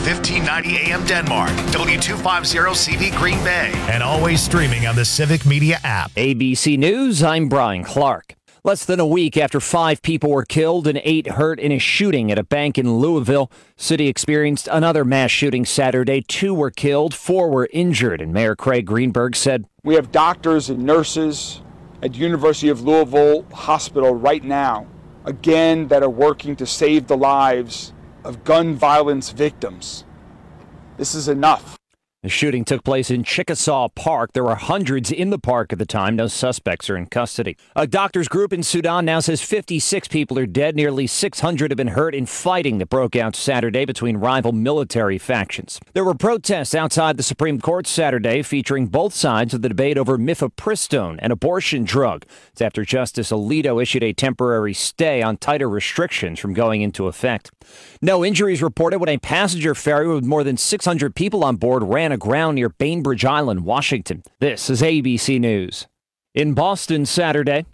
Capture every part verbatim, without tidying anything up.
fifteen ninety A M Denmark, W two fifty C V Green Bay, and always streaming on the Civic Media app. A B C News, I'm Brian Clark. Less than a week after five people were killed and eight hurt in a shooting at a bank in Louisville, city experienced another mass shooting Saturday. Two were killed, four were injured, and Mayor Craig Greenberg said, "We have doctors and nurses at University of Louisville Hospital right now, again, that are working to save the lives of gun violence victims. This is enough." The shooting took place in Chickasaw Park. There were hundreds in the park at the time. No suspects are in custody. A doctors group in Sudan now says fifty-six people are dead. Nearly six hundred have been hurt in fighting that broke out Saturday between rival military factions. There were protests outside the Supreme Court Saturday featuring both sides of the debate over mifepristone, an abortion drug. It's after Justice Alito issued a temporary stay on tighter restrictions from going into effect. No injuries reported when a passenger ferry with more than six hundred people on board ran aground near Bainbridge Island, Washington. This is A B C News. In Boston Saturday,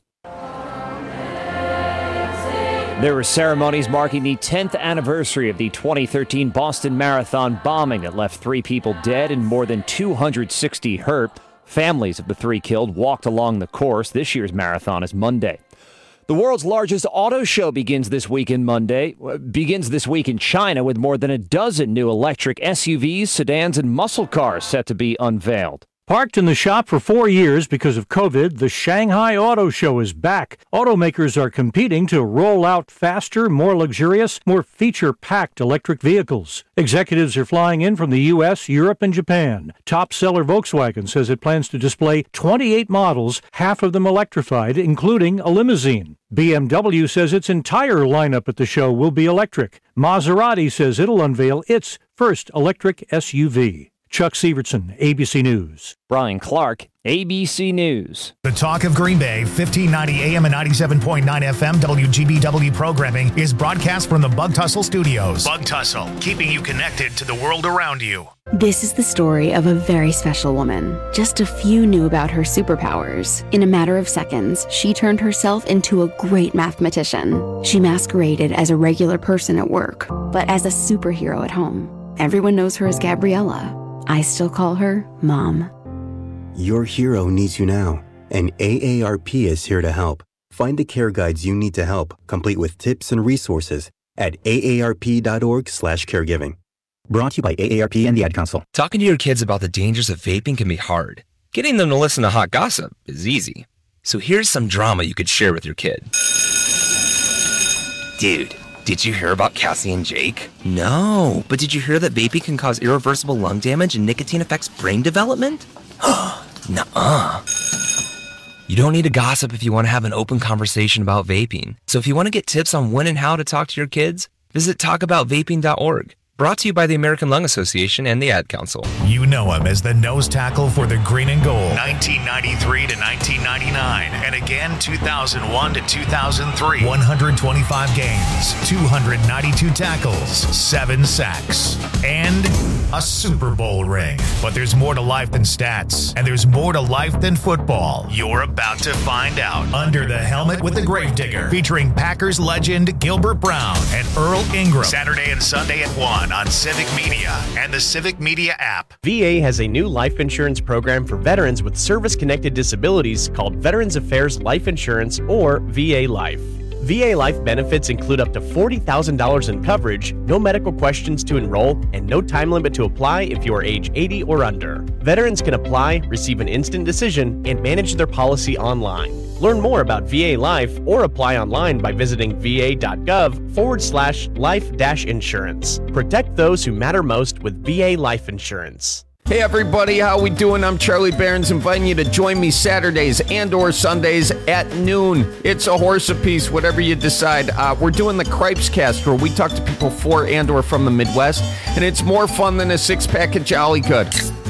there were ceremonies marking the tenth anniversary of the twenty thirteen Boston Marathon bombing that left three people dead and more than two hundred sixty hurt. Families of the three killed walked along the course. This year's marathon is Monday. The world's largest auto show begins this week in Monday, begins this week in China with more than a dozen new electric S U Vs, sedans, and muscle cars set to be unveiled. Parked in the shop for four years because of COVID, the Shanghai Auto Show is back. Automakers are competing to roll out faster, more luxurious, more feature-packed electric vehicles. Executives are flying in from the U S, Europe, and Japan. Top seller Volkswagen says it plans to display twenty-eight models, half of them electrified, including a limousine. B M W says its entire lineup at the show will be electric. Maserati says it'll unveil its first electric S U V. Chuck Severson, A B C News. Brian Clark, A B C News. The Talk of Green Bay, fifteen ninety A M and ninety-seven point nine F M W G B W programming is broadcast from the Bug Tussle Studios. Bug Tussle, keeping you connected to the world around you. This is the story of a very special woman. Just a few knew about her superpowers. In a matter of seconds, she turned herself into a great mathematician. She masqueraded as a regular person at work, but as a superhero at home. Everyone knows her as Gabriella. I still call her Mom. Your hero needs you now, and A A R P is here to help. Find the care guides you need to help, complete with tips and resources at A A R P dot org slash caregiving. Brought to you by A A R P and the Ad Council. Talking to your kids about the dangers of vaping can be hard. Getting them to listen to hot gossip is easy. So here's some drama you could share with your kid. Dude, did you hear about Cassie and Jake? No, but did you hear that vaping can cause irreversible lung damage and nicotine affects brain development? Nuh-uh. You don't need to gossip if you want to have an open conversation about vaping. So if you want to get tips on when and how to talk to your kids, visit talk about vaping dot org. Brought to you by the American Lung Association and the Ad Council. You know him as the nose tackle for the green and gold. nineteen ninety-three to nineteen ninety-nine. And again, two thousand one to two thousand three. one hundred twenty-five games, two hundred ninety-two tackles, seven sacks, and a Super Bowl ring. But there's more to life than stats, and there's more to life than football. You're about to find out. Under the Helmet with the Gravedigger, featuring Packers legend Gilbert Brown and Earl Ingram. Saturday and Sunday at one on Civic Media and the Civic Media app. V A has a new life insurance program for veterans with service-connected disabilities called Veterans Affairs Life Insurance, or V A Life. V A Life benefits include up to forty thousand dollars in coverage, no medical questions to enroll, and no time limit to apply if you are age eighty or under. Veterans can apply, receive an instant decision, and manage their policy online. Learn more about V A Life or apply online by visiting va.gov forward slash life dash insurance. Protect those who matter most with V A Life Insurance. Hey everybody, how we doing? I'm Charlie Barons, inviting you to join me Saturdays and or Sundays at noon. It's a horse apiece, whatever you decide. Uh, we're doing the Cripes Cast, where we talk to people for and or from the Midwest, and it's more fun than a six-pack of Jolly Good.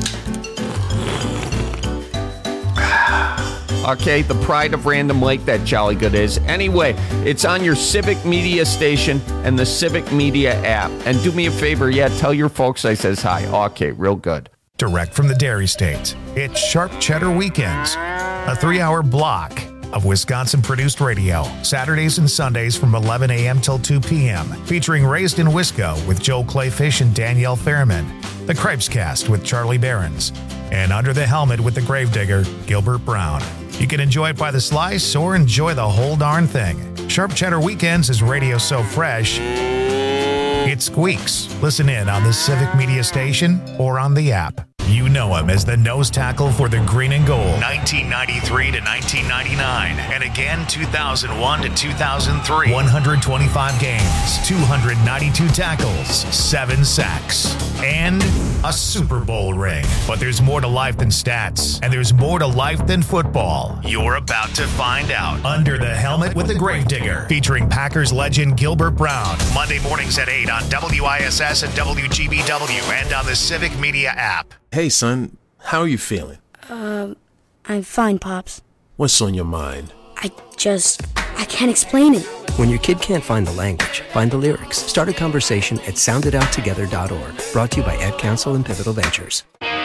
Okay, the pride of Random Lake, that Jolly Good is. Anyway, it's on your Civic Media station and the Civic Media app. And do me a favor, yeah, tell your folks I says hi. Okay, real good. Direct from the Dairy State, it's Sharp Cheddar Weekends, a three-hour block of Wisconsin-produced radio, Saturdays and Sundays from eleven a.m. till two p.m., featuring Raised in Wisco with Joe Clayfish and Danielle Fairman, The Cripescast with Charlie Behrens, and Under the Helmet with the Gravedigger, Gilbert Brown. You can enjoy it by the slice or enjoy the whole darn thing. Sharp Cheddar Weekends is radio so fresh, it squeaks. Listen in on the Civic Media Station or on the app. You know him as the nose tackle for the Green and Gold, nineteen ninety-three to nineteen ninety-nine, and again two thousand one to two thousand three. one hundred twenty-five games, two hundred ninety-two tackles, seven sacks, and a Super Bowl ring. But there's more to life than stats, and there's more to life than football. You're about to find out. Under the Helmet with the Gravedigger, featuring Packers legend Gilbert Brown. Monday mornings at eight on W I S S and W G B W and on the Civic Media app. Hey, son, how are you feeling? Um, I'm fine, Pops. What's on your mind? I just, I can't explain it. When your kid can't find the language, find the lyrics. Start a conversation at sound it out together dot org. Brought to you by Ad Council and Pivotal Ventures.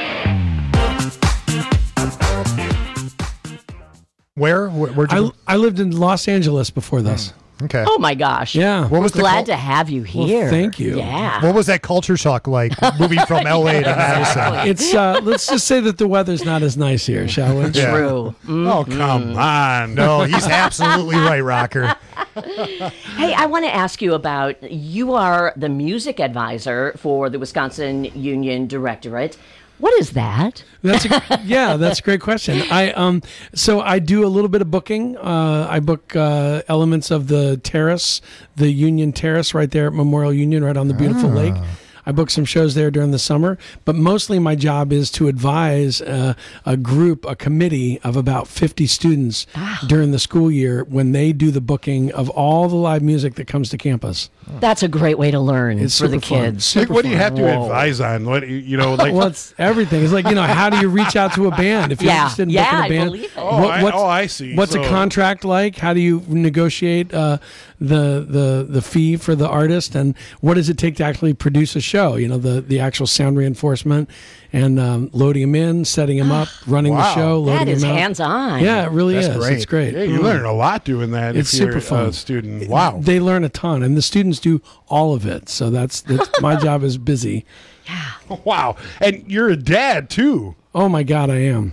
Where? Where where'd you I, I lived in Los Angeles before this. Mm. Okay. Oh my gosh. Yeah. What was We're glad the cul- to have you here. Well, thank you. Yeah. What was that culture shock like moving from L A to Madison? Exactly. It's uh, let's just say that the weather's not as nice here, shall we? Yeah. True. Mm-hmm. Oh, come on. No, he's absolutely right, Rocker. Hey, I want to ask you about, you are the music advisor for the Wisconsin Union Directorate. What is that? That's a, yeah, that's a great question. I um so I do a little bit of booking. Uh, I book uh, elements of the terrace, the Union Terrace, right there at Memorial Union, right on the beautiful Ah. lake. I book some shows there during the summer, but mostly my job is to advise uh, a group, a committee of about fifty students during the school year when they do the booking of all the live music that comes to campus. That's a great way to learn It's for the super fun. kids. Like, what do you have to Whoa. advise on? What you know, like Well, it's everything. It's like, you know, how do you reach out to a band if you're Yeah. interested in Yeah, booking a I band? believe it. Oh, I- oh, I see. What's a So- contract like? How do you negotiate uh, the the the fee for the artist, and what does it take to actually produce a show? You know, the the actual sound reinforcement and um, loading them in, setting them up, running Wow. the show, loading That is them out. hands-on. Yeah, it really That's is. great. It's great. Yeah, you Mm. learn a lot doing that It's if you're super fun. a student. Wow. They learn a ton, and the students do all of it. So that's, that's my job is busy. Wow. And you're a dad, too. Oh my God, I am.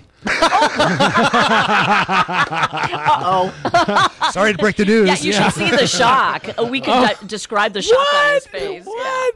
Uh-oh. Sorry to break the news. Yeah, you should see the shock. Uh, We could de- describe the shock on his face. What?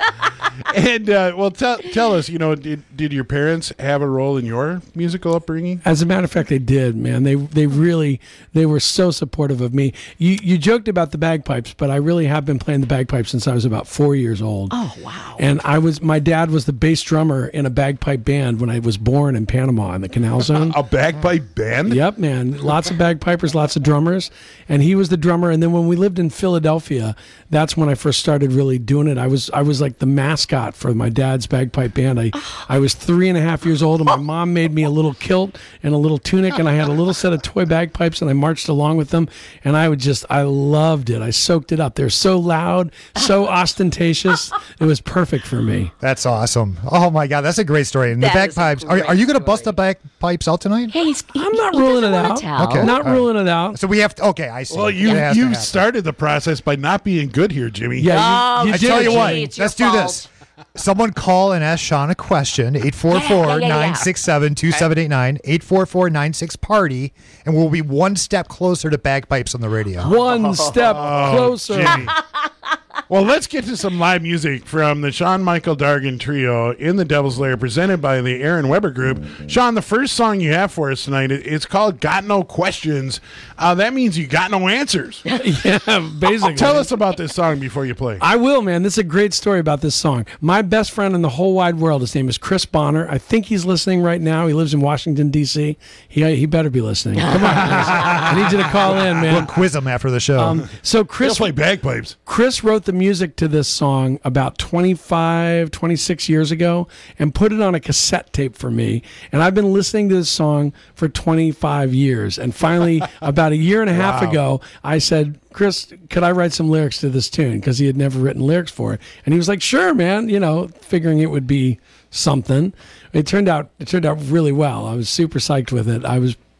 And, uh, well, tell tell us, you know, did, did your parents have a role in your musical upbringing? As a matter of fact, they did, man. They they really they were so supportive of me. You you joked about the bagpipes, but I really have been playing the bagpipes since I was about four years old. Oh, wow. And I was my dad was the bass drummer in a bagpipe band when I was born in Panama in the Canal Zone. A bagpipe band? Yep, man. Lots of bagpipers, lots of drummers, and he was the drummer. And then when we lived in Philadelphia, that's when I first started really doing it. I was I was like the mascot for my dad's bagpipe band. I I was three and a half years old, and my mom made me a little kilt and a little tunic, and I had a little set of toy bagpipes, and I marched along with them. And I would just I loved it. I soaked it up. They're so loud, so ostentatious. It was perfect for me. That's awesome. Oh my God, that's a great story. And That the is a bagpipes. Are, great are you going to story. bust the bagpipes out tonight? Hey, he's, he, I'm not he ruling doesn't it wanna out. tell. Okay. Not all right. ruling it out. So we have to. Okay, I see. Well, you It has to you happen. started the process by not being good here, Jimmy. Yeah, Oh, you, you I did tell it, you Jimmy. what. It's your Let's do fault. this. Someone call and ask Sean a question. eight four Yeah, four, yeah, yeah, yeah. nine six seven, two seven eight nine. eight four four, nine six party. And we'll be one step closer to bagpipes on the radio. One step closer. Jimmy. Well, let's get to some live music from the Sean Michael Dargan Trio in the Devil's Lair, presented by the Aaron Weber Group. Sean, the first song you have for us tonight, it- it's called Got No Questions. Uh, that means you got no answers. Yeah, basically. Tell us about this song before you play. I will, man. This is a great story about this song. My best friend in the whole wide world, his name is Chris Bonner. I think he's listening right now. He lives in Washington, D C He he better be listening. Come on, Chris. I need you to call in, man. We'll quiz him after the show. Um, so He'll Chris play bagpipes. Chris wrote the music to this song about twenty-five, twenty-six years ago and put it on a cassette tape for me. And I've been listening to this song for twenty-five years. And finally, about a year and a half Wow. ago, I said, Chris, could I write some lyrics to this tune? Because he had never written lyrics for it. And he was like, sure, man, you know, figuring it would be something. It turned out, it turned out really well. I was super psyched with it. I was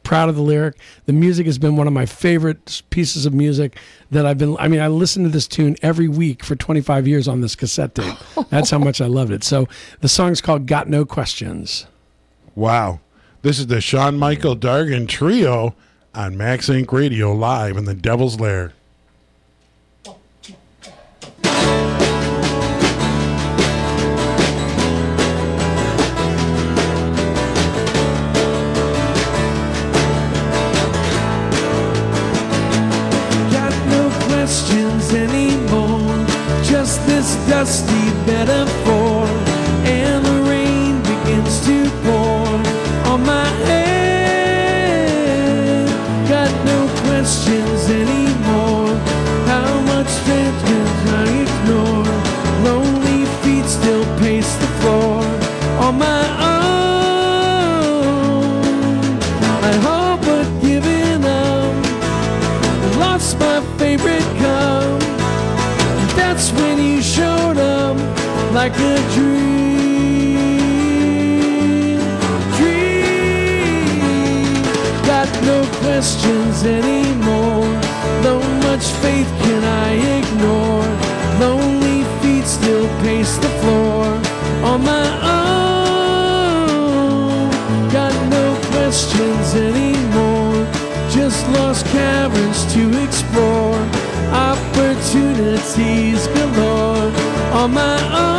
proud of the lyric. The music has been one of my favorite pieces of music that I've been, I mean, I listen to this tune every week for twenty-five years on this cassette tape. That's how much I loved it. So the song's called Got No Questions. Wow. This is the Sean Michael Dargan Trio on Max Inc Radio live in the Devil's Lair. Anymore, just this dusty metaphor, and the rain begins to pour on my head. Got no questions anymore. How much strength can I ignore? Lonely feet still pace the floor on my own. I hope but giving up. Lost my favorite cup. That's when you showed up like a dream, dream. Got no questions anymore. Though much faith can I ignore? Lonely feet still pace the floor on my own. Got no questions anymore. Just lost caverns to explore. Opportunities galore on my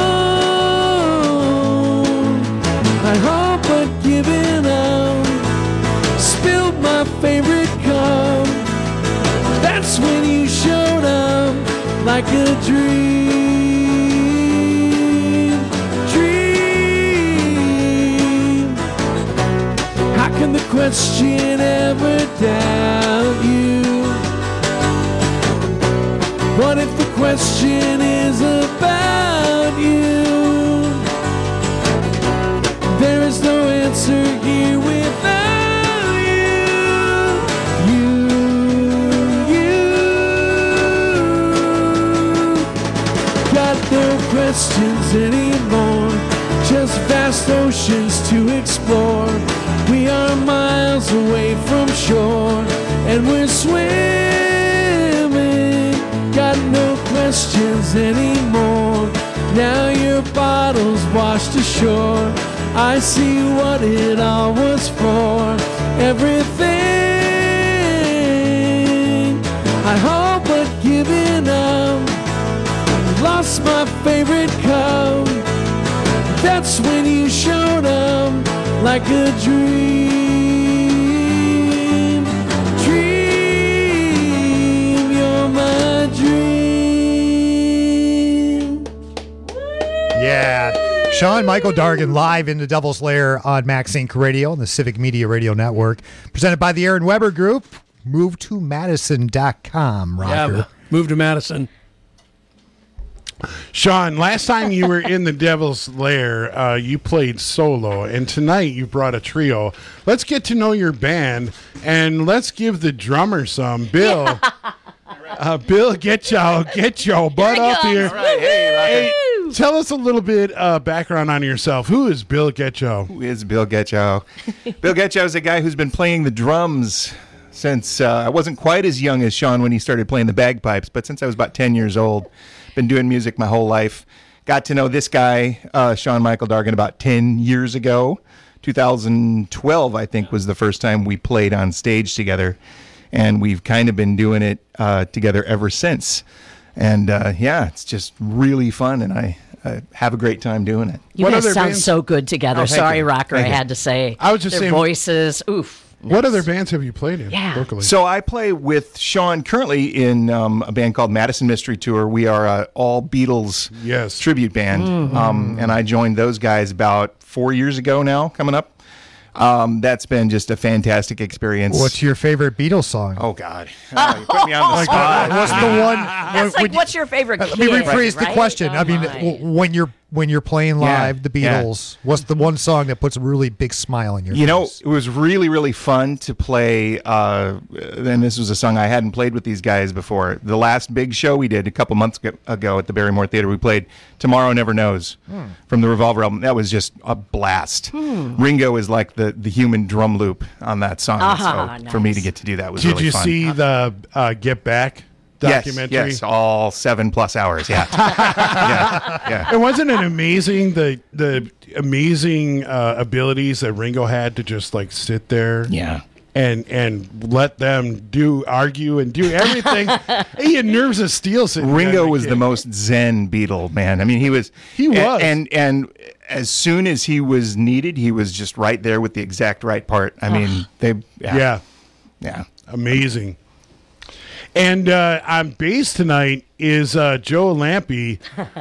own. I hope but giving up. Spilled my favorite cup. That's when you showed up like a dream, dream. How can the question ever doubt you? What if the question is about you? There is no answer here without you. You, you. Got no questions anymore. Just vast oceans to explore. We are miles away from shore, and we're swimming. Got no questions anymore. Now your bottle's washed ashore. I see what it all was for. Everything I hope but giving up. Lost my favorite cup. That's when you showed up like a dream, dream. You're my dream. Yeah. Sean Michael Dargan live in the Devil's Lair on Max Inc Radio and the Civic Media Radio Network. Presented by the Aaron Weber Group. Move to Madison dot com, Rocker. Yeah, move to Madison. Sean, last time you were in the Devil's Lair, uh, you played solo, and tonight you brought a trio. Let's get to know your band, and let's give the drummer some. Bill, uh, Bill, get y'all, get y'all butt up here. All right, hey, Hey, tell us a little bit uh, background on yourself. Who is Bill Getchow? Who is Bill Getchow? Bill Getchow is a guy who's been playing the drums since uh, I wasn't quite as young as Sean when he started playing the bagpipes, but since I was about ten years old. Been doing music my whole life. Got to know this guy, uh, Sean Michael Dargan, about ten years ago. two thousand twelve, I think, was the first time we played on stage together. And we've kind of been doing it uh, together ever since. And uh, yeah, it's just really fun, and I uh, have a great time doing it. You guys sound bands? so good together. Oh, Sorry, you. Rocker, Thank I you. had to say. I was just Their saying, voices, oof. What other bands have you played in Yeah. locally? So I play with Sean currently in um, a band called Madison Mystery Tour. We are a all Beatles yes. tribute band, Mhm. um, and I joined those guys about four years ago now, coming up. Um, that's been just a fantastic experience. What's your favorite Beatles song? Oh, God. Oh, you put me on the Like, spot. what's the one? That's like, what's your favorite Let me kid, rephrase the right? question. Oh, I mean, my. w- when you're when you're playing Yeah, live, the yeah. Beatles, what's the one song that puts a really big smile on your You know, face? it was really, really fun to play. Uh, and this was a song I hadn't played with these guys before. The last big show we did a couple months ago- ago at the Barrymore Theater, we played "Tomorrow Never Knows" Hmm. from the Revolver album. That was just a blast. Hmm. Ringo is like the, the human drum loop on that song. Ah, so for me to nice. get to do that was Did really you fun. see the uh, Get Back Yes, documentary? yes, all seven plus hours. Yeah, yeah, yeah. And wasn't it amazing the the amazing uh, abilities that Ringo had to just like sit there? Yeah. And and let them do argue and do everything. He had nerves of steel. Sitting Ringo there. was the most zen Beatle, man. I mean, he was. He was. And, and and as soon as he was needed, he was just right there with the exact right part. I mean, they. Yeah. Yeah. Yeah. Amazing. And uh, on bass tonight is uh, Joe Lampe.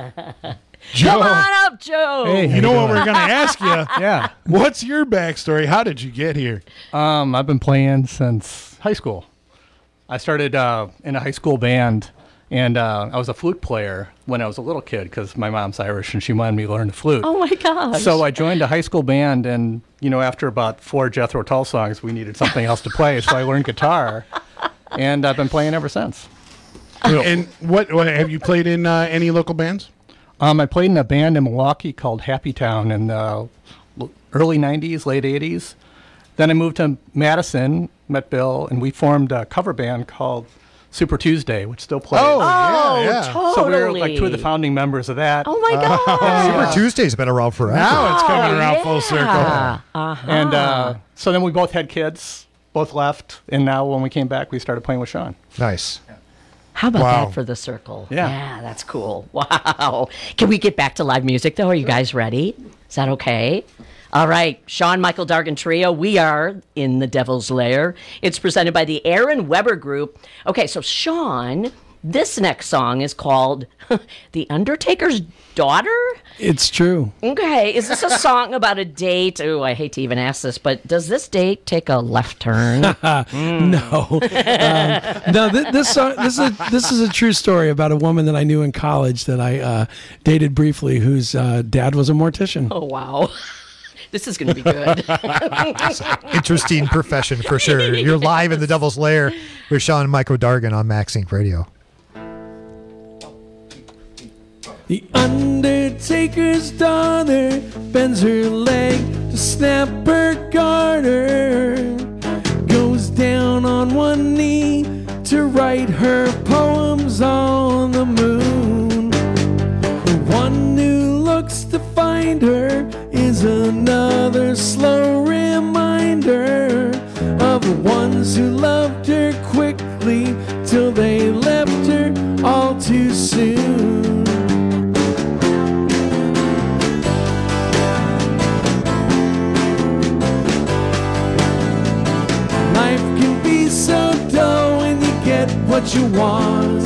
Joe, Come on up, Joe. Hey, how you know you what doing? we're going to ask you? Yeah. What's your backstory? How did you get here? Um, I've been playing since high school. I started uh, in a high school band, and uh, I was a flute player when I was a little kid because my mom's Irish and she wanted me to learn the flute. Oh my gosh. So I joined a high school band, and you know, after about four Jethro Tull songs, we needed something else to play, so I learned guitar, and I've been playing ever since. And what, what have you played in uh, any local bands? Um, I played in a band in Milwaukee called Happy Town in the l- early nineties, late eighties. Then I moved to Madison, met Bill, and we formed a cover band called Super Tuesday, which still plays. Oh, Oh, yeah, yeah. totally. So we were like two of the founding members of that. Oh my god. Super Tuesday's been around forever. Now it's coming Oh, around yeah. full circle. Uh-huh. And uh, so then we both had kids, both left, and now when we came back, we started playing with Sean. Nice. How about Wow. that for the circle? Yeah. Yeah, that's cool. Wow. Can we get back to live music, though? Are you guys ready? Is that okay? All right. Sean Michael Dargan Trio. We are in the Devil's Lair. It's presented by the Aaron Weber Group. Okay, so Sean, this next song is called The Undertaker's Daughter? It's true. Okay. Is this a song about a date? Oh, I hate to even ask this, but does this date take a left turn? No, um, no. Th- this song, this is a, this is a true story about a woman that I knew in college that I uh, dated briefly, whose uh, dad was a mortician. Oh wow, this is going to be good. Interesting profession for sure. You're live in the Devil's Lair with Sean and Michael Dargan on Max Inc Radio. The Undertaker's daughter bends her leg to snap her garter. Goes down on one knee to write her poems on the moon. The one who looks to find her is another slow reminder of the ones who loved her quickly till they left her all too soon. Life can be so dull when you get what you want.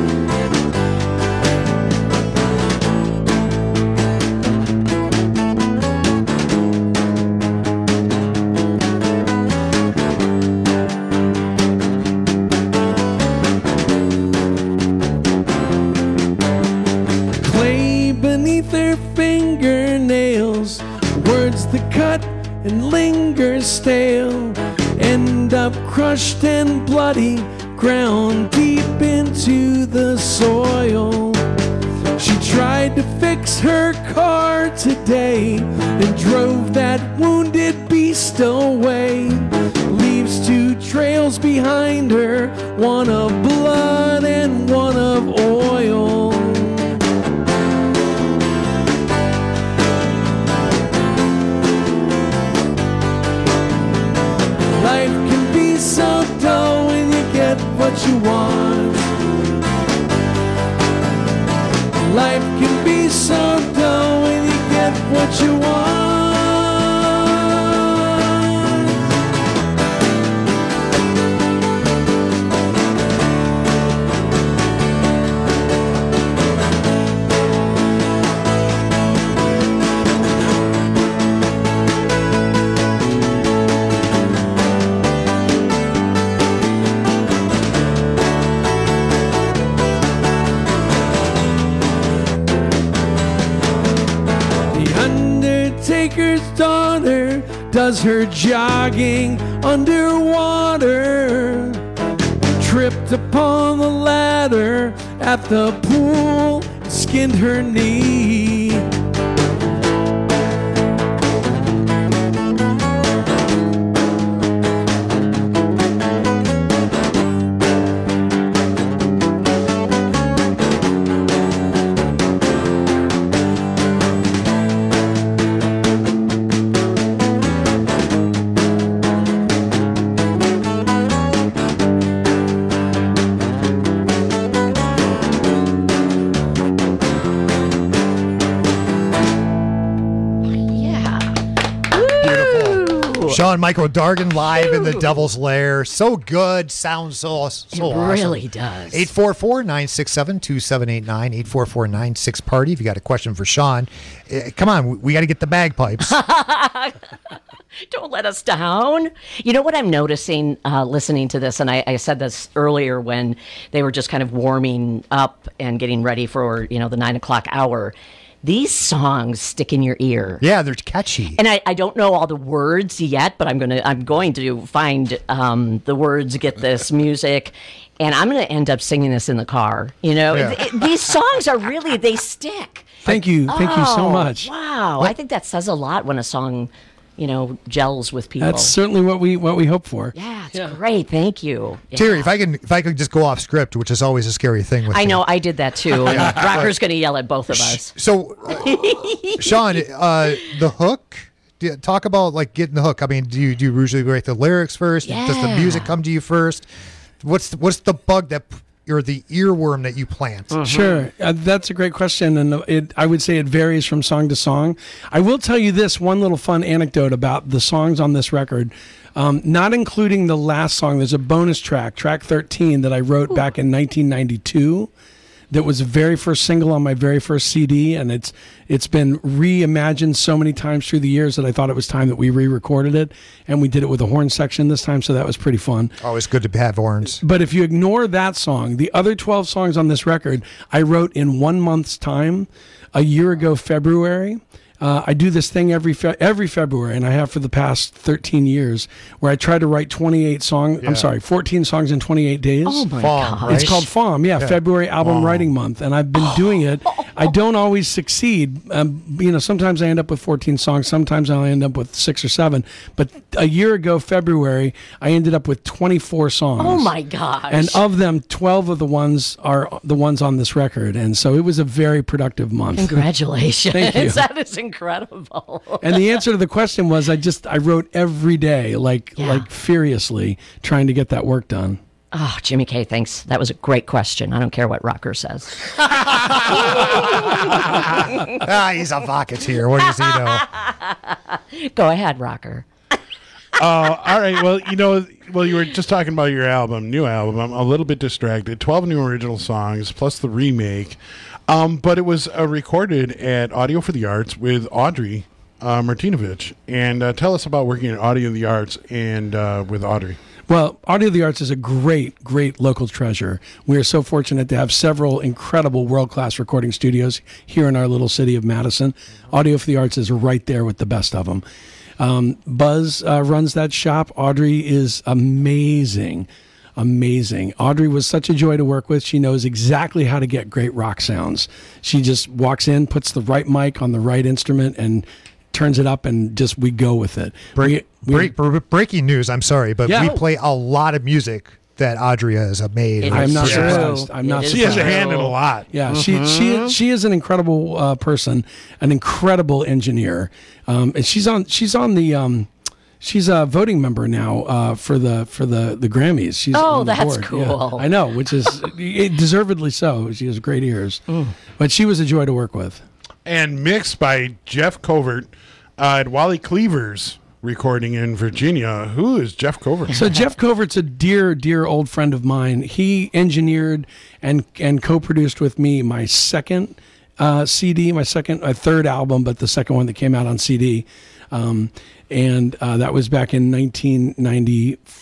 Clay beneath her fingernails, words that cut and linger stale, end up crushed and bloody, ground deep into the soil. She tried to fix her car today and drove that wounded beast away. Leaves two trails behind her, one of blood and one of oil. Life can be so dull when you get what you want. Life can be so dull when you get what you want. caretaker's daughter does her jogging underwater. Tripped upon the ladder at the pool, skinned her knee. Shawn Michael Dargan live in the Devil's Lair. So good. Sounds so, so It awesome. really does. eight four four, nine six seven, two seven eight nine, eight four four, nine six party. If you got a question for Shawn, uh, come on, we, we got to get the bagpipes. Don't let us down. You know what I'm noticing uh, listening to this, and I, I said this earlier when they were just kind of warming up and getting ready for, you know, the nine o'clock hour. These songs stick in your ear. Yeah, they're catchy. And I, I don't know all the words yet, but I'm gonna I'm going to find um, the words, get this music, and I'm gonna end up singing this in the car. You know, Yeah. It- it- these songs are really they stick. Thank you. Thank you so Oh, much. Wow, I think that says a lot when a song, you know, gels with people. That's certainly what we what we hope for. Yeah, it's great. Thank you. Yeah. Terry, if I can, if I could just go off script, which is always a scary thing with I me. know I did that too. Yeah. Rocker's going to yell at both of us. So, uh, Shawn, uh, the hook. Do you- Talk about like getting the hook. I mean, do you do you usually write the lyrics first? Does the Yeah. music come to you first? What's the, what's the bug that or the earworm that you plant? Sure, uh, that's a great question, and it, I would say it varies from song to song. I will tell you this one little fun anecdote about the songs on this record, um, not including the last song. There's a bonus track, track thirteen, that I wrote back in nineteen ninety-two. That was the very first single on my very first C D, and it's it's been reimagined so many times through the years that I thought it was time that we re-recorded it, and we did it with a horn section this time, so that was pretty fun. Always good to have horns. But if you ignore that song, the other twelve songs on this record, I wrote in one month's time, a year ago, February. Uh, I do this thing every fe- every February, and I have for the past thirteen years, where I try to write twenty-eight songs. Yeah. I'm sorry, fourteen songs in twenty-eight days. Oh my Farm, God. It's right? called F O M, yeah, Yeah. February Album Wow. Writing Month, and I've been doing it. I don't always succeed. Um, you know, sometimes I end up with fourteen songs, sometimes I end up with six or seven. But a year ago, February, I ended up with twenty-four songs. Oh my gosh. And of them, twelve of the ones are the ones on this record, and so it was a very productive month. Congratulations. Thank you. That is incredible. And the answer to the question was, I just I wrote every day, like Yeah. like furiously, trying to get that work done. Oh, Jimmy K, thanks. That was a great question. I don't care what Rocker says. Ah, he's a Vocateer. What does he know? Go ahead, Rocker. Uh, all right. Well, you know, well, you were just talking about your album, new album. I'm a little bit distracted. twelve new original songs plus the remake. Um, but it was uh, recorded at Audio for the Arts with Audrey uh, Martinovich. And uh, tell us about working at Audio of the Arts and uh, with Audrey. Well, Audio of the Arts is a great, great local treasure. We are so fortunate to have several incredible world-class recording studios here in our little city of Madison. Audio for the Arts is right there with the best of them. Um, Buzz uh, runs that shop. Audrey is amazing, amazing. Audrey was such a joy to work with. She knows exactly how to get great rock sounds. She just walks in, puts the right mic on the right instrument, and turns it up, and just we go with it. Break, We- we- break, br- breaking news. I'm sorry, but Yeah. we play a lot of music that Audrey has made. It I'm is not true. surprised. I'm not It is She has a surprised. hand in a lot. Yeah, she she she is an incredible uh, person, an incredible engineer, um, and she's on she's on the um, she's a voting member now uh, for the for the the Grammys. She's Oh, on the that's board. Yeah, cool. I know, which is it, deservedly so. She has great ears, but she was a joy to work with. And mixed by Jeff Covert uh, at Wally Cleaver's recording in Virginia. Who is Jeff Covert? So Jeff Covert's a dear, dear old friend of mine. He engineered and and co-produced with me my second uh, C D, my second, uh, third album, but the second one that came out on C D, um, and uh, that was back in nineteen ninety-four.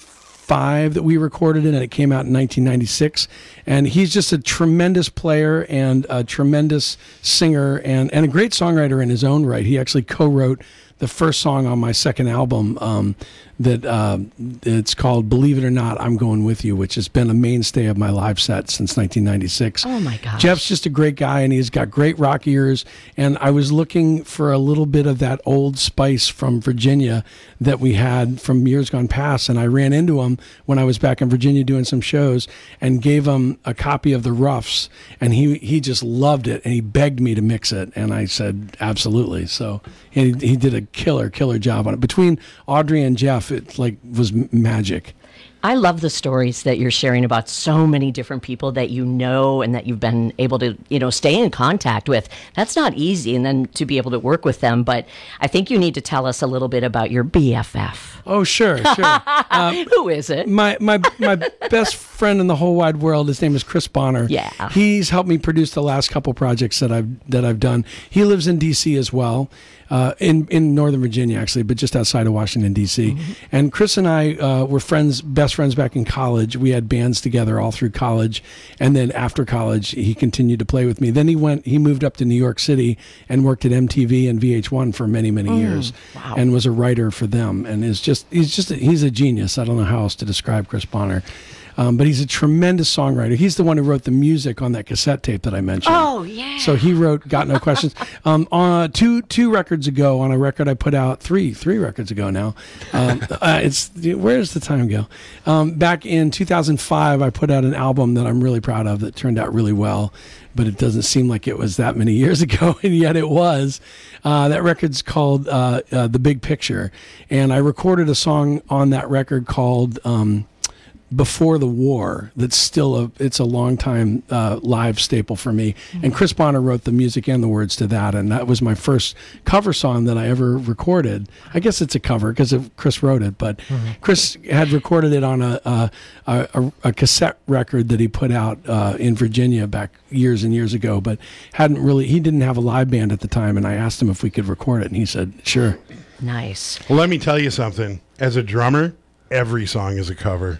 ninety-five that we recorded it, and it came out in nineteen ninety-six. And he's just a tremendous player and a tremendous singer and, and a great songwriter in his own right. He actually co-wrote the first song on my second album um, that uh, it's called Believe It or Not, I'm Going With You, which has been a mainstay of my live set since nineteen ninety-six. Oh, my gosh. Jeff's just a great guy, and he's got great rock ears, and I was looking for a little bit of that old spice from Virginia that we had from years gone past, and I ran into him when I was back in Virginia doing some shows and gave him a copy of the Roughs, and he, he just loved it, and he begged me to mix it, and I said, absolutely. So he, he did a killer, killer job on it. Between Audrey and Jeff, it like was m- magic. I love the stories that you're sharing about so many different people that you know and that you've been able to, you know, stay in contact with. That's not easy, and then to be able to work with them. But I think you need to tell us a little bit about your B F F. Oh, sure, sure. Uh, Who is it? My my my best friend in the whole wide world. His name is Chris Bonner. Yeah. He's helped me produce the last couple projects that I've that I've done. He lives in D C as well. Uh, in, in Northern Virginia, actually, but just outside of Washington, D C. Mm-hmm. And Chris and I uh, were friends, best friends back in college. We had bands together all through college. And then after college, he continued to play with me. Then he went, he moved up to New York City and worked at M T V and V H one for many, many Mm, years. wow. And was a writer for them. And is just, he's just, a, he's a genius. I don't know how else to describe Chris Bonner. Um, but he's a tremendous songwriter. He's the one who wrote the music on that cassette tape that I mentioned. Oh, yeah. So he wrote Got No Questions. Um, uh, two two records ago, on a record I put out, three three records ago now. Um, uh, it's where does the time go? Um, back in two thousand five, I put out an album that I'm really proud of that turned out really well. But it doesn't seem like it was that many years ago, and yet it was. Uh, that record's called uh, uh, The Big Picture, and I recorded a song on that record called Um, Before the War. That's still a it's a long time uh, live staple for me. Mm-hmm. And Chris Bonner wrote the music and the words to that, and that was my first cover song that I ever recorded. I guess it's a cover because Chris wrote it, but mm-hmm. Chris had recorded it on a a, a a cassette record that he put out uh, in Virginia back years and years ago, but hadn't really he didn't have a live band at the time, and I asked him if we could record it, and he said sure. Nice. Well, let me tell you something. As a drummer, every song is a cover.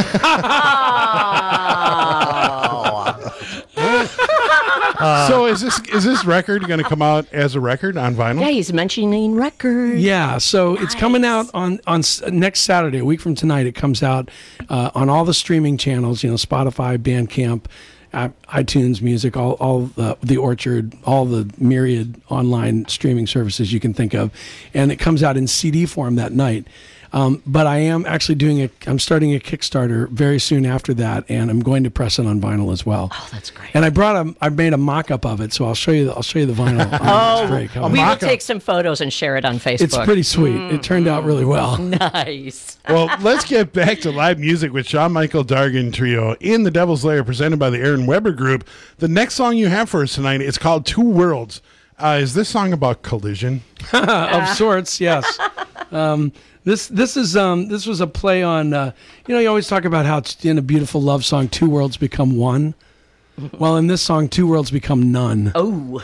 uh, so is this is this record going to come out as a record on vinyl? Yeah, he's mentioning records. Yeah, so nice. It's coming out on on next Saturday, a week from tonight. It comes out uh, on all the streaming channels. You know, Spotify, Bandcamp, iTunes Music, all all the, the Orchard, all the myriad online streaming services you can think of, and it comes out in C D form that night. Um, but I am actually doing a, I'm starting a Kickstarter very soon after that, and I'm going to press it on vinyl as well. Oh, that's great. And I brought a, I made a mock-up of it, so I'll show you, the, I'll show you the vinyl. Oh, it's great. we will take some photos and share it on Facebook. It's pretty sweet. Mm-hmm. It turned out really well. Nice. Well, let's get back to live music with Sean Michael Dargan Trio in the Devil's Lair, presented by the Aaron Weber Group. The next song you have for us tonight is called Two Worlds. Uh, is this song about collision? Of sorts, yes. Um, This this is um this was a play on uh, you know, you always talk about how in a beautiful love song two worlds become one. Well, in this song, two worlds become none. Oh,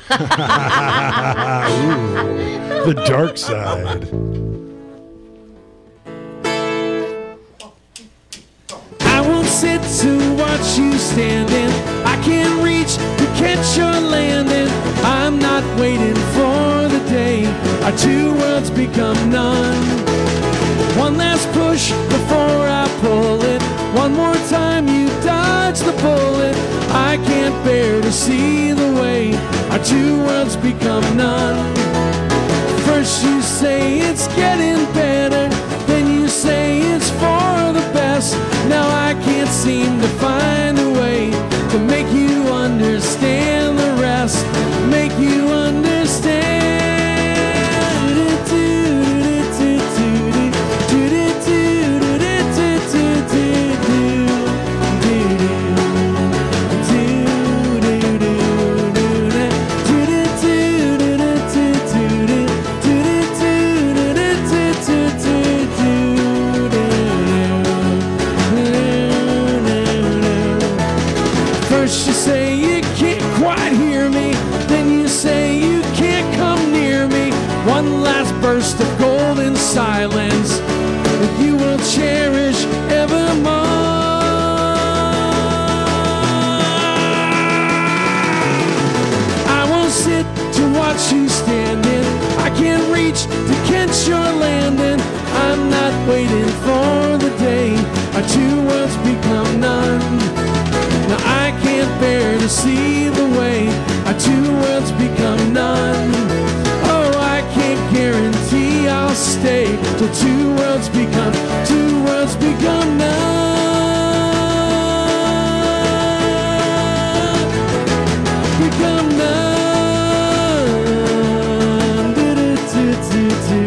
Ooh, the dark side. I won't sit to watch you standing. I can't reach to catch your landing. I'm not waiting for the day our two worlds become none. One last push before I pull it. One more time you dodge the bullet. I can't bear to see the way our two worlds become none. First you say it's getting better, then you say it's for the best. Now I can't seem to find a way to make you understand the rest. Make you understand. First you say you can't quite hear me, then you say you can't come near me. One last burst of golden silence that you will cherish ever I won't sit to watch you standing. I can't reach to catch your landing. I'm not waiting for the day our two worlds become none. Now I can't bear to see the way our two worlds become none. Oh, I can't guarantee I'll stay till two worlds become, two worlds become none. Become none. Do-do-do-do-do.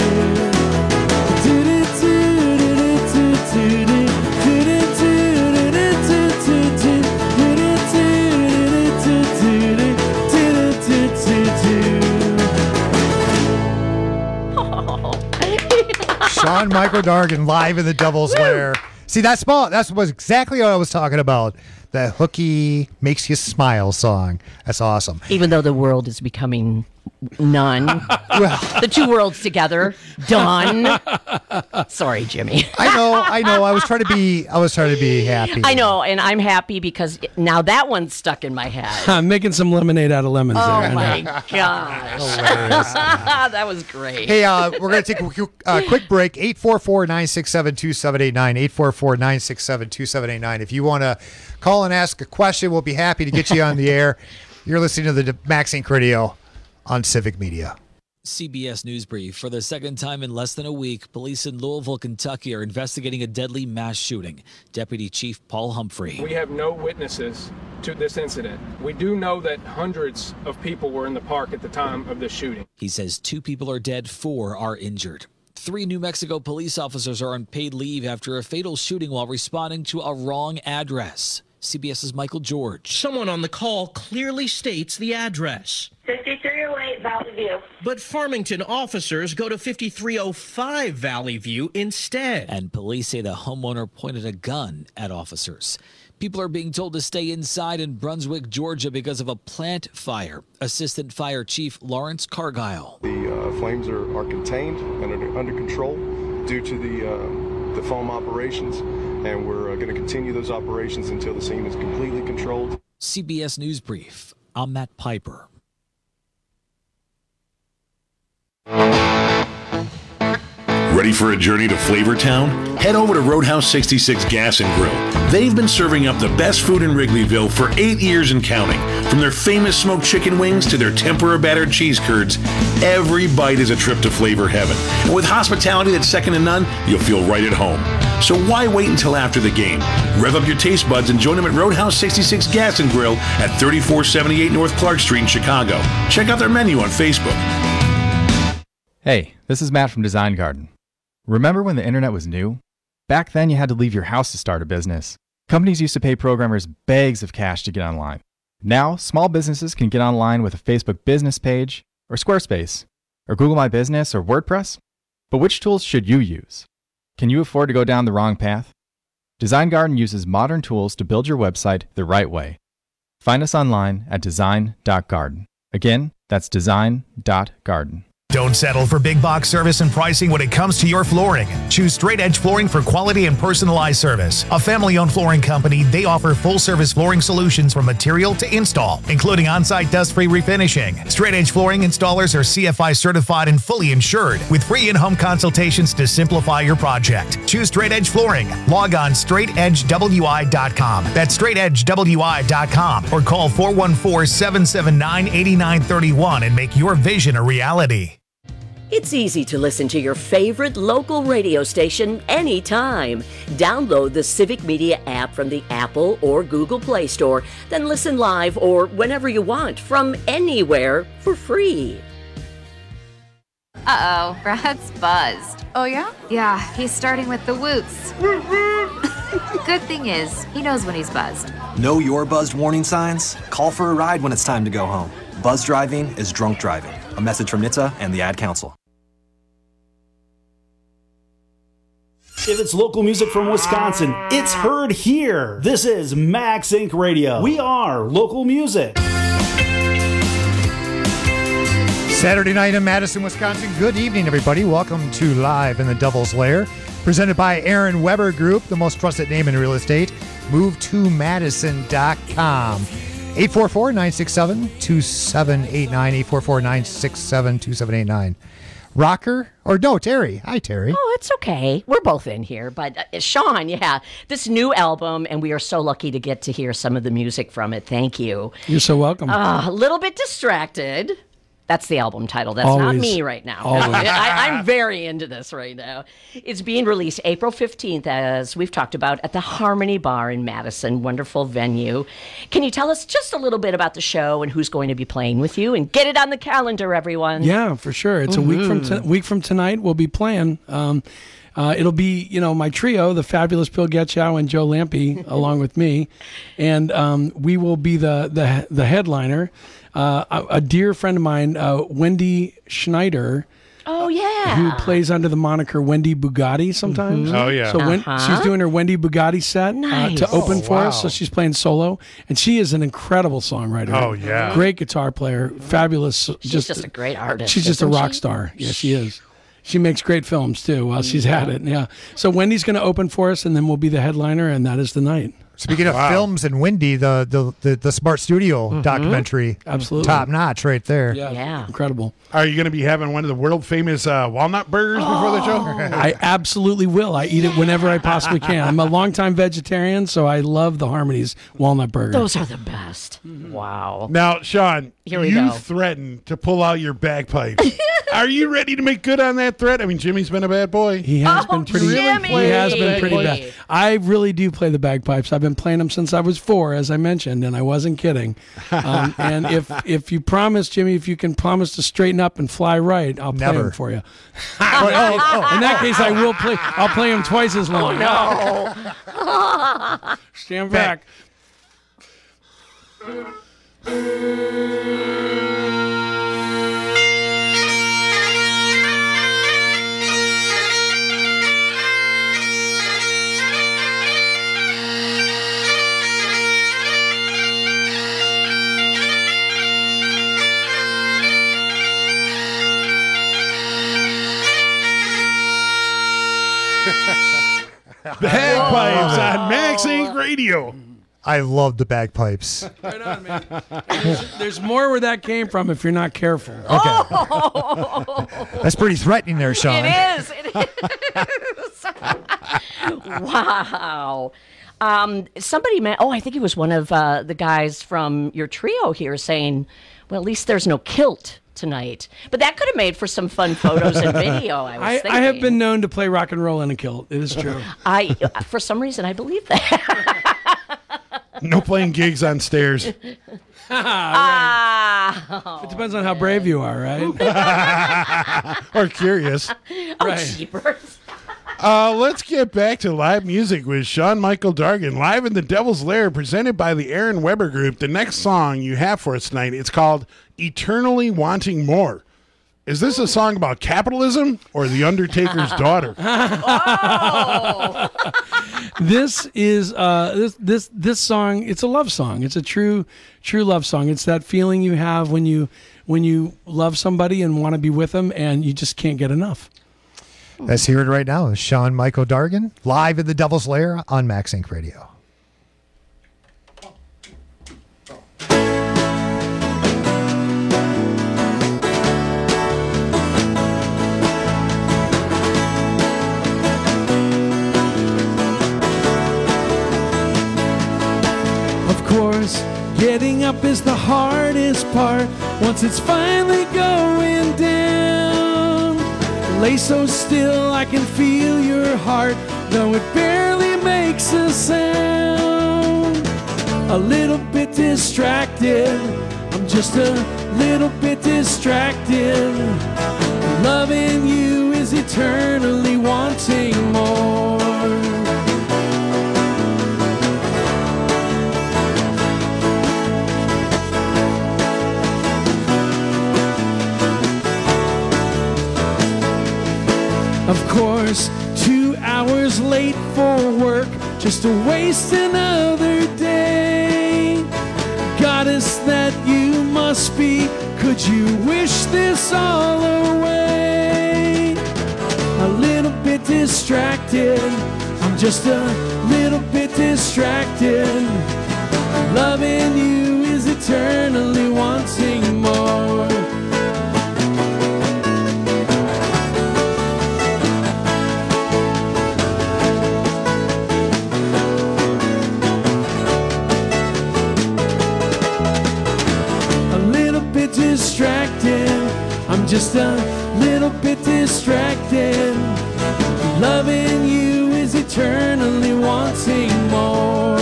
Shawn Michael Dargan live in the Devil's Lair. See, that's small. That was exactly what I was talking about. The hooky makes you smile song. That's awesome. Even though the world is becoming none, well, the two worlds together, done. Sorry, Jimmy. I know, I know. I was trying to be. I was trying to be happy. I know, and I'm happy because now that one's stuck in my head. I'm making some lemonade out of lemons. Oh there. my gosh, that was great. Hey, uh, we're going to take a quick, uh, quick break. eight four four, nine six seven, two seven eight nine. eight four four, nine six seven, two seven eight nine. If you want to call and ask a question, we'll be happy to get you on the air. You're listening to the Max Inc Radio on Civic Media. C B S News Brief. For the second time in less than a week, police in Louisville, Kentucky are investigating a deadly mass shooting. Deputy Chief Paul Humphrey. We have no witnesses to this incident. We do know that hundreds of people were in the park at the time of the shooting. He says two people are dead, four are injured. Three New Mexico police officers are on paid leave after a fatal shooting while responding to a wrong address. CBS's Michael George. Someone on the call clearly states the address. fifty-three oh eight Valley View. But Farmington officers go to fifty-three oh five Valley View instead. And police say the homeowner pointed a gun at officers. People are being told to stay inside in Brunswick, Georgia because of a plant fire. Assistant Fire Chief Lawrence Cargile. The uh, flames are, are contained and under, under control due to the, uh, the foam operations. And we're uh, going to continue those operations until the scene is completely controlled. C B S News Brief. I'm Matt Piper. Ready for a journey to Flavortown? Head over to Roadhouse sixty-six Gas and Grill. They've been serving up the best food in Wrigleyville for eight years and counting. From their famous smoked chicken wings to their tempura battered cheese curds, every bite is a trip to flavor heaven. And with hospitality that's second to none, you'll feel right at home. So why wait until after the game? Rev up your taste buds and join them at Roadhouse sixty-six Gas and Grill at thirty-four seventy-eight North Clark Street in Chicago. Check out their menu on Facebook. Hey, this is Matt from Design Garden. Remember when the internet was new? Back then you had to leave your house to start a business. Companies used to pay programmers bags of cash to get online. Now, small businesses can get online with a Facebook business page, or Squarespace, or Google My Business, or WordPress. But which tools should you use? Can you afford to go down the wrong path? Design Garden uses modern tools to build your website the right way. Find us online at design dot garden. Again, that's design dot garden. Don't settle for big box service and pricing when it comes to your flooring. Choose Straight Edge Flooring for quality and personalized service. A family-owned flooring company, they offer full-service flooring solutions from material to install, including on-site dust-free refinishing. Straight Edge Flooring installers are C F I certified and fully insured, with free in-home consultations to simplify your project. Choose Straight Edge Flooring. Log on straight edge w i dot com. That's straight edge w i dot com, or call four one four, seven seven nine, eight nine three one and make your vision a reality. It's easy to listen to your favorite local radio station anytime. Download the Civic Media app from the Apple or Google Play Store, then listen live or whenever you want from anywhere for free. Uh-oh, Brad's buzzed. Oh, yeah? Yeah, he's starting with the woots. Good thing is, he knows when he's buzzed. Know your buzzed warning signs? Call for a ride when it's time to go home. Buzz driving is drunk driving. A message from N H T S A and the Ad Council. If it's local music from Wisconsin, it's heard here. This is Max Inc Radio. We are local music. Saturday night in Madison, Wisconsin. Good evening, everybody. Welcome to Live in the Devil's Lair. Presented by Aaron Weber Group, the most trusted name in real estate. move to madison dot com. eight four four, nine six seven, two seven eight nine. eight four four, nine six seven, two seven eight nine. Rocker? Or no, Terry. Hi, Terry. Oh, it's okay. We're both in here. But uh, Sean, yeah, this new album, and we are so lucky to get to hear some of the music from it. Thank you. You're so welcome. Uh, a little bit distracted. That's the album title. That's Always. not me right now. Always. I, I'm very into this right now. It's being released April fifteenth, as we've talked about, at the Harmony Bar in Madison. Wonderful venue. Can you tell us just a little bit about the show and who's going to be playing with you? And get it on the calendar, everyone. Yeah, for sure. It's mm-hmm. a week from t- week from tonight. We'll be playing. Um, uh, it'll be, you know, my trio, the fabulous Bill Getchow and Joe Lampe, along with me, and um, we will be the the the headliner. Uh, a, a dear friend of mine, uh, Wendy Schneider. Oh, yeah. Who plays under the moniker Wendy Bugatti sometimes. Mm-hmm. Oh, yeah. So when, Uh-huh. she's doing her Wendy Bugatti set Nice. uh, to open Oh, for wow. us. So she's playing solo. And she is an incredible songwriter. Oh, yeah. Great guitar player. Fabulous. She's just a great artist, She's just a isn't rock she? star. Yeah, she is. She makes great films, too, while she's at it. Yeah. So Wendy's going to open for us, and then we'll be the headliner, and that is the night. Speaking of Wow. films and Wendy, the the the, the Smart Studio documentary, Absolutely. top notch right there. Yeah. Yeah. Incredible. Are you going to be having one of the world famous uh, walnut burgers before the show? I absolutely will. I eat it whenever I possibly can. I'm a longtime vegetarian, so I love the Harmony's walnut burger. Those are the best. Wow. Now, Sean, Here we you go. threatened to pull out your bagpipes. Are you ready to make good on that threat? I mean, Jimmy's been a bad boy. He has Oh, been pretty. Jimmy! He has been pretty Jimmy! bad. I really do play the bagpipes. I've been playing them since I was four, as I mentioned, and I wasn't kidding. Um, and if if you promise, Jimmy, if you can promise to straighten up and fly right, I'll play Never. them for you. oh, oh, in that case, I will play. I'll play them twice as long. No. Stand back. Bagpipes on Max Inc Radio. I love the bagpipes. Right on, man. There's, there's more where that came from if you're not careful. Oh, That's pretty threatening there, Sean. it is. It is. Wow. Um, somebody, ma- oh, I think it was one of uh, the guys from your trio here saying, well, at least there's no kilt tonight. But that could have made for some fun photos and video, I was I, thinking. I have been known to play rock and roll in a kilt. It is true. I, for some reason, I believe that. No playing gigs on stairs. Ah. It depends on how brave you are, right? Or curious. Oh, Right. jeepers. Uh, let's get back to live music with Sean Michael Dargan, live in the Devil's Lair, presented by the Aaron Weber Group. The next song you have for us tonight, it's called Eternally Wanting More. Is this a song about capitalism or The Undertaker's daughter? Oh. This is uh, this this this song. It's a love song. It's a true true love song. It's that feeling you have when you when you love somebody and want to be with them, and you just can't get enough. Let's hear it right now. Sean Michael Dargan, live in the Devil's Lair on Max Inc Radio. Of course, getting up is the hardest part once it's finally going down. Lay so still I can feel your heart, though it barely makes a sound. A little bit distracted, I'm just a little bit distracted. Loving you is eternally wanting more. Of course, two hours late for work, just to waste another day. Goddess that you must be, could you wish this all away? A little bit distracted, distracted. I'm just a little bit distracted. Loving you is eternally wanting more. A little bit distracted. I'm just a little bit distracted. Loving you is eternally wanting more.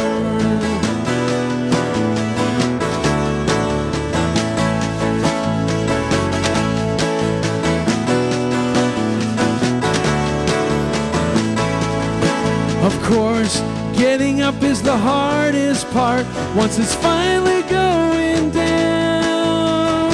Of course, getting up is the hardest part once it's finally going down.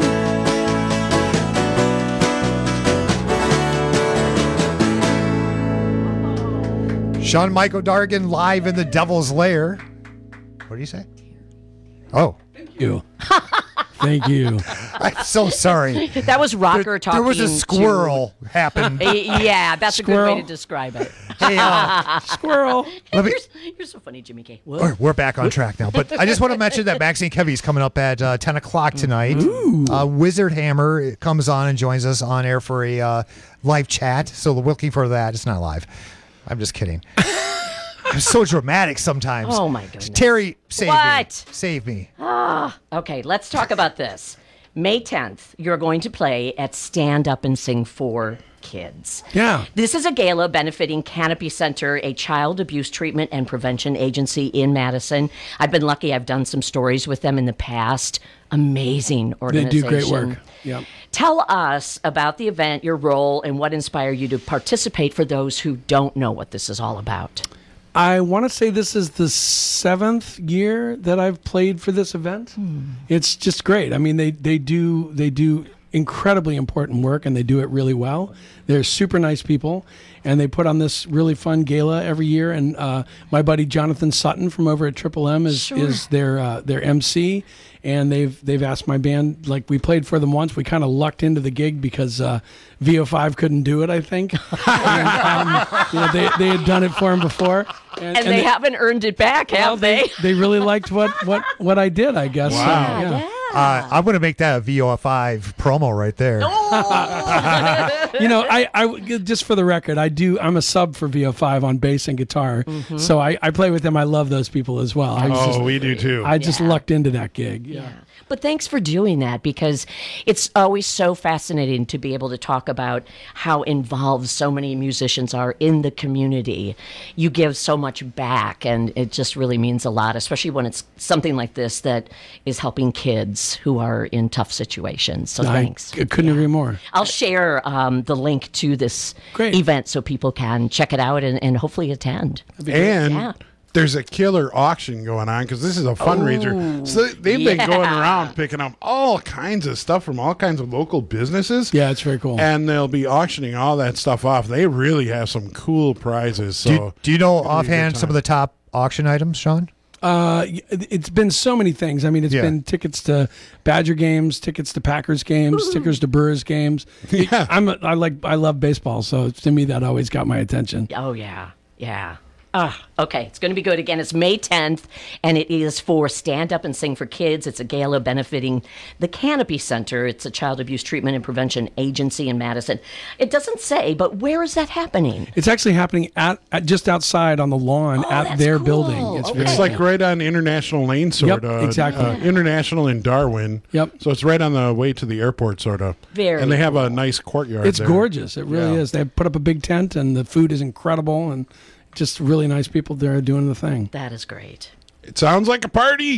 Sean Michael Dargan live in the Devil's Lair. What do you say? Oh. Thank you. Thank you. I'm so sorry. That was Rocker there, talking. There was a squirrel to, happened. Yeah, that's Squirrel. a good way to describe it. Hey, uh, Squirrel. Let me- you're, you're so funny, Jimmy K. What? We're, we're back on track now, but I just want to mention that Maxine Kevy's coming up at uh, ten o'clock tonight. Uh, Wizard Hammer comes on and joins us on air for a uh, live chat. So we're looking for that. It's not live. I'm just kidding. I'm so dramatic sometimes. Oh, my goodness. Terry, save What? me. Save me. Ah, okay, let's talk about this. May tenth, you're going to play at Stand Up and Sing for Kids. Yeah. This is a gala benefiting Canopy Center, a child abuse treatment and prevention agency in Madison. I've been lucky. I've done some stories with them in the past. Amazing They organization. do great work. Yeah. Tell us about the event, your role, and what inspired you to participate for those who don't know what this is all about. I want to say this is the seventh year that I've played for this event. Hmm. It's just great. I mean, they, they do they do incredibly important work, and they do it really well. They're super nice people, and they put on this really fun gala every year. And uh, my buddy Jonathan Sutton from over at Triple M is Sure. is their uh, their M C. And they've they've asked my band, like we played for them once. We kind of lucked into the gig because uh, V O five couldn't do it, I think. and, um, you know, they, they had done it for him before. And, and they, they haven't earned it back, well, have they? They really liked what, what, what I did, I guess. Wow. So, yeah. Yeah. Uh, I'm going to make that a V O five promo right there. You know, I, I just for the record, I do. I'm a sub for V O five on bass and guitar, Mhm. so I, I play with them. I love those people as well. I was Oh, just- we do too. I just Yeah. lucked into that gig. Yeah. But thanks for doing that, because it's always so fascinating to be able to talk about how involved so many musicians are in the community. You give so much back, and it just really means a lot, especially when it's something like this that is helping kids who are in tough situations. So I thanks. c- couldn't agree more. I'll share um, the link to this Great. event so people can check it out and, and hopefully attend. And Yeah. there's a killer auction going on because this is a fundraiser. Oh, so they've been going yeah. around picking up all kinds of stuff from all kinds of local businesses. Yeah, it's very cool. And they'll be auctioning all that stuff off. They really have some cool prizes. So do, do you know it'll be a good offhand some time. of the top auction items, Sean? Uh, y- it's been so many things. I mean, it's Yeah. been tickets to Badger games, tickets to Packers games, tickets to Brewers games. Yeah. I'm a, I like I love baseball, so to me that always got my attention. Oh, yeah. Yeah. Ah, okay. It's going to be good again. It's May tenth, and it is for Stand Up and Sing for Kids. It's a gala benefiting the Canopy Center. It's a child abuse treatment and prevention agency in Madison. It doesn't say, but where is that happening? It's actually happening at, at just outside on the lawn Oh, at that's their cool. building. It's Okay. very It's like right on International Lane, sort Yep, of. exactly. Uh, International in Darwin. Yep. So it's right on the way to the airport, sort of. Very And they have a nice courtyard. It's there. gorgeous. It really Yeah. is. They put up a big tent, and the food is incredible, and just really nice people there doing the thing. That is great. It sounds like a party.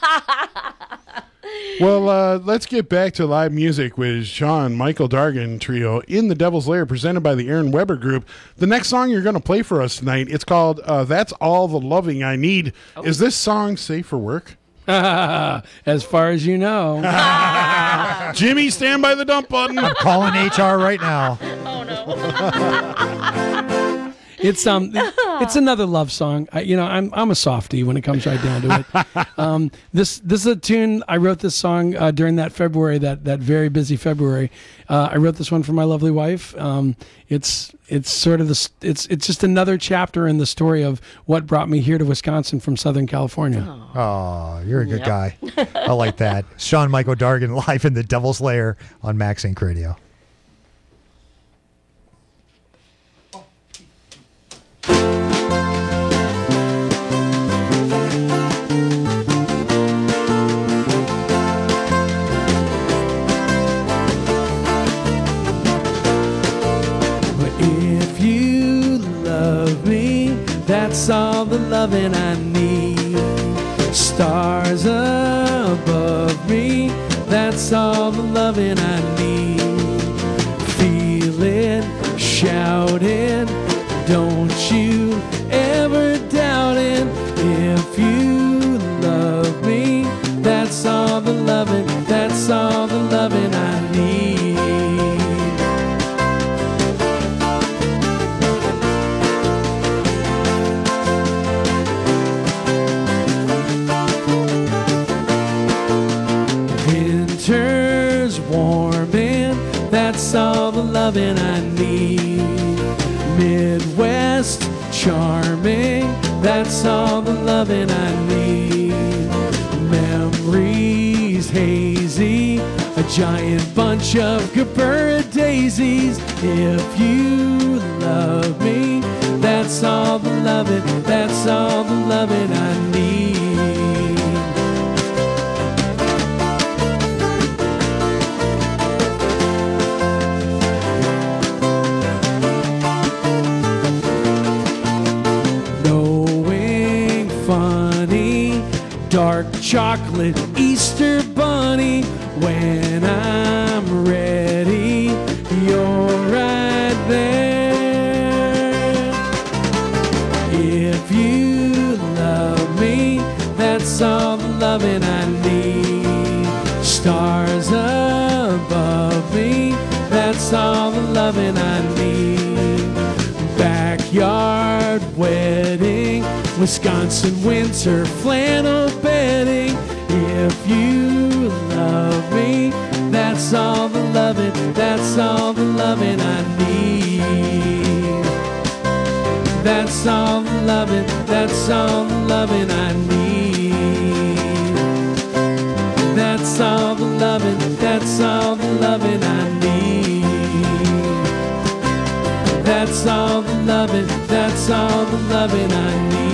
Well, uh, let's get back to live music with Sean Michael Dargan Trio in the Devil's Lair, presented by the Aaron Weber Group. The next song you're going to play for us tonight, it's called uh, That's All the Loving I Need. Oh. Is this song safe for work? As far as you know. Jimmy, stand by the dump button. I'm calling H R right now. Oh, no. It's um it's another love song. I, you know, I'm I'm a softie when it comes right down to it. um, this this is a tune. I wrote this song uh, during that February, that that very busy February. Uh, I wrote this one for my lovely wife. Um, it's it's sort of the it's it's just another chapter in the story of what brought me here to Wisconsin from Southern California. Oh, you're a good Yep. guy. I like that. Sean Michael Dargan live in the Devil's Lair on Max Inc Radio. If you love me, that's all the loving I need. Stars above me, that's all the loving I need. Feel it, shout it, don't you ever doubt it. If you love me, that's all the loving, that's all the loving I need. Winter's warming, that's all the loving I need. Midwest charming, that's all the loving I need. Memories hazy, a giant bunch of Capura daisies. If you love me, that's all the loving, that's all the loving I need. Knowing funny, dark chocolate Easter bunny. When I'm ready, you're right there. If you love me, that's all the loving I need. Stars above me, that's all the loving I need. Backyard wedding, Wisconsin winter flannel bedding. If you love me, that's all the loving, that's all the loving I need. That's all the loving, that's all the loving I need. That's all the loving, that's all the loving I need. That's all the loving, that's all the loving I need.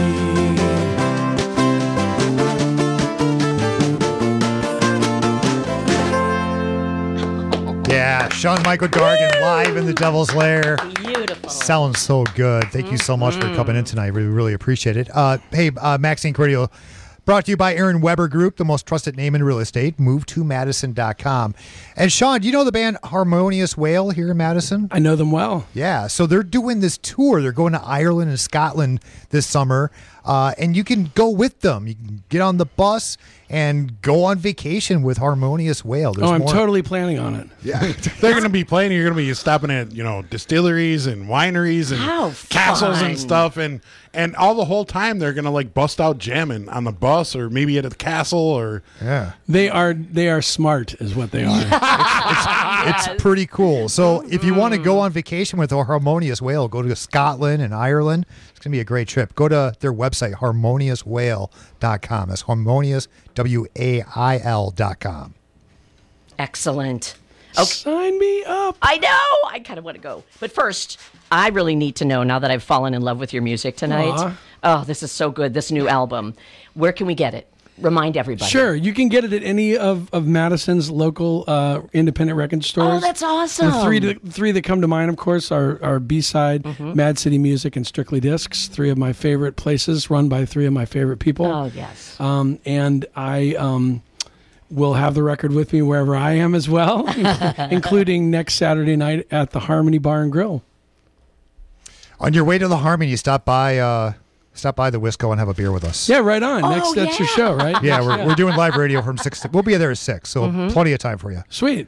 Yeah, Sean Michael Dargan live in the Devil's Lair. Beautiful. Sounds so good. Thank you so much for coming in tonight. We really appreciate it. Uh, hey, uh, Max Inc Radio brought to you by Aaron Weber Group, the most trusted name in real estate. move to madison dot com. And Sean, do you know the band Harmonious Whale here in Madison? I know them well. Yeah, so they're doing this tour. They're going to Ireland and Scotland this summer, uh, and you can go with them. You can get on the bus and go on vacation with Harmonious Whale. There's oh, I'm more- totally planning on it. Yeah, they're going to be playing. You're going to be stopping at you know distilleries and wineries and How castles fun. and stuff, and and all the whole time they're going to like bust out jamming on the bus or maybe at the castle or yeah. They are they are smart, is what they are. It's pretty cool. So if you want to go on vacation with a Harmonious Whale, go to Scotland and Ireland. It's going to be a great trip. Go to their website, harmonious whale dot com. That's harmonious, W A I L dot com. Excellent. Okay. Sign me up. I know. I kind of want to go. But first, I really need to know, now that I've fallen in love with your music tonight. Aw. Oh, this is so good. This new album. Where can we get it? Remind everybody. Sure, you can get it at any of, of Madison's local uh, independent record stores. Oh, that's awesome. The three, to, three that come to mind, of course, are, are B-Side, Mhm. Mad City Music, and Strictly Discs, three of my favorite places run by three of my favorite people. Oh, yes. Um, and I um, will have the record with me wherever I am as well, including next Saturday night at the Harmony Bar and Grill. On your way to the Harmony, you stop by uh, stop by the Wisco and have a beer with us. Yeah, right on. Oh, Next, that's your yeah. show, right? Yeah, we're, we're doing live radio from six. To, we'll be there at six, so Mhm. plenty of time for you. Sweet.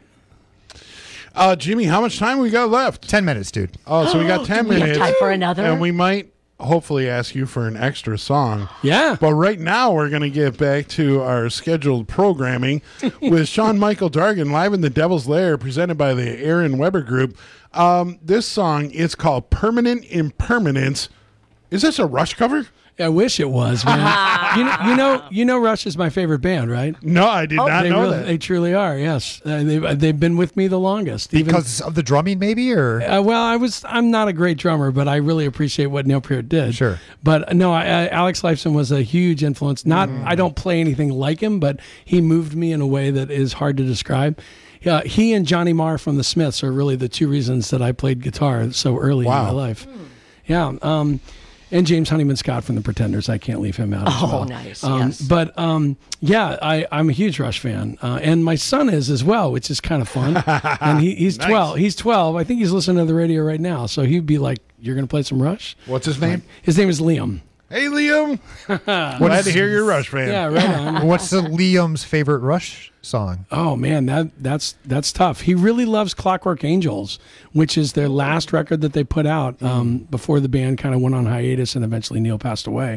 Uh, Jimmy, how much time we got left? Ten minutes, dude. Oh, so we got ten We have minutes. time for another? And we might hopefully ask you for an extra song. Yeah. But right now, we're going to get back to our scheduled programming with Sean Michael Dargan live in the Devil's Lair, presented by the Aaron Weber Group. Um, this song is called Permanent Impermanence. Is this a Rush cover? I wish it was, man. you know, you know, you know, Rush is my favorite band, right? No, I did not they know really, that. They truly are. Yes, uh, they've they've been with me the longest. Because of the drumming, maybe, or uh, well, I was I'm not a great drummer, but I really appreciate what Neil Peart did. Sure. But no, I, I, Alex Lifeson was a huge influence. Not mm. I don't play anything like him, but he moved me in a way that is hard to describe. Uh, he and Johnny Marr from the Smiths are really the two reasons that I played guitar so early Wow. in my life. Yeah. Um, And James Honeyman Scott from the Pretenders. I can't leave him out as Oh, well. nice, Um, yes. But um, yeah, I, I'm a huge Rush fan. Uh, and my son is as well, which is kind of fun. And he, he's Nice. twelve. He's twelve. I think he's listening to the radio right now. So he'd be like, you're going to play some Rush? What's his name? His name is Liam. Hey, Liam. Glad to hear you're a Rush fan. Yeah, right on. what's the Liam's favorite Rush song? Oh man, that that's that's tough. He really loves Clockwork Angels, which is their last record that they put out um, before the band kind of went on hiatus and eventually Neil passed away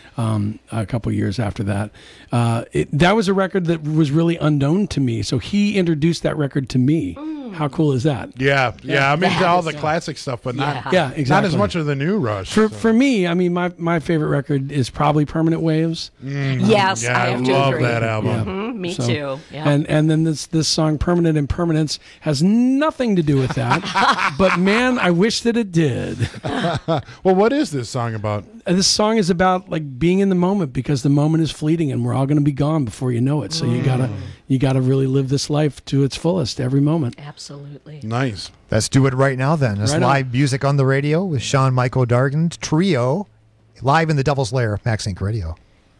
um, a couple years after that. Uh, it, that was a record that was really unknown to me, so he introduced that record to me. How cool is that? Yeah, yeah, Yeah. I'm into That all is the so- classic stuff, but not, Yeah, not exactly. as much of the new Rush. For for me, I mean, my, my favorite record is probably Permanent Waves. Mm. Yes, Yeah, I I have to love agree. that album. Mhm, me So- too. Yeah. And and then this this song Permanent Impermanence has nothing to do with that. But man, I wish that it did. Well, what is this song about? And this song is about like being in the moment, because the moment is fleeting and we're all going to be gone before you know it. So you gotta you gotta really live this life to its fullest every moment. Absolutely. Nice. Let's do it right now then. It's Right on. live music on the radio with Sean Michael Dargan Trio, live in the Devil's Lair, Max Inc Radio.